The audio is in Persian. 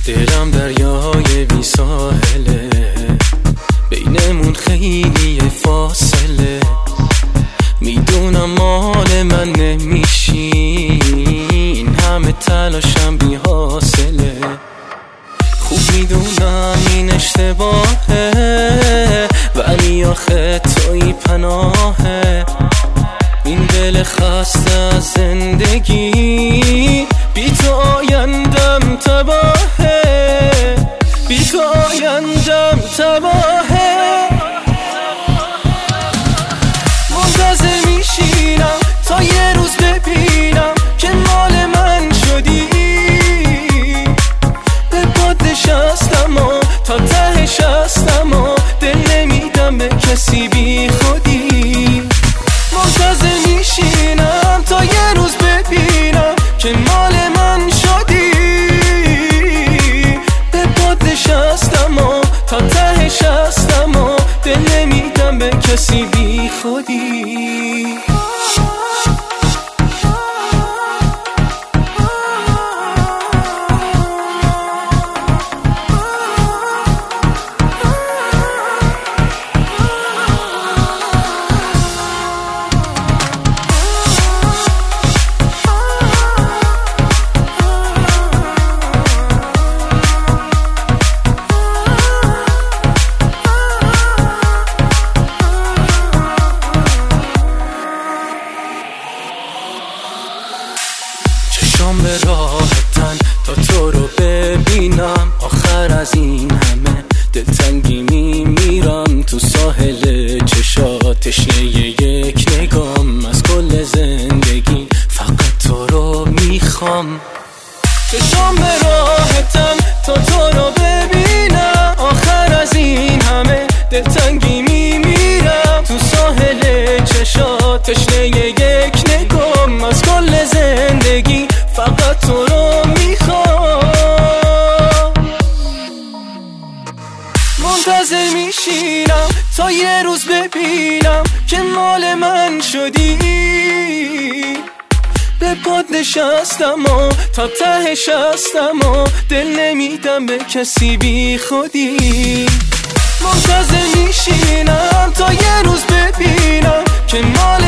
دلم دریای بی ساحله، بینمون خیلی فاصله. میدونم مال من نمیشی، این همه تلاشم بی حاصله. خوب میدونم این اشتباهه، ولی آخه توی پناهه. این دل خسته از زندگی، بی تو آیندم تباهه، بی تو آیندم تباهه. منتظر میشینم تا یه روز ببینم که مال من شدی. به پات نشستم و تا ته شستم و دل نمیدم به کسی بی خودی. منتظر میشینم تا یه روز ببینم که مال من شدی. به پات نشستم و تا ته شستم و دل نمیدم به کسی بی خودی. چشام به راحتن تا تو رو ببینم. آخر از این همه دلتنگی میمیرم. تو ساحل چشات تشنه یک نگام، از کل زندگی فقط تو رو میخوام. چشام به راحتن تا تو رو ببینم. آخر از این همه دلتنگی میمیرم. تو ساحل چشات تشنه یک نگام، از کل زندگی فقط تو رو میخوام. منتظر میشینم تا یه روز ببینم که مال من شدی. به پات نشستم و تا ته شستم و دل نمیدم به کسی بی خودی. منتظر میشینم تا یه روز ببینم که مال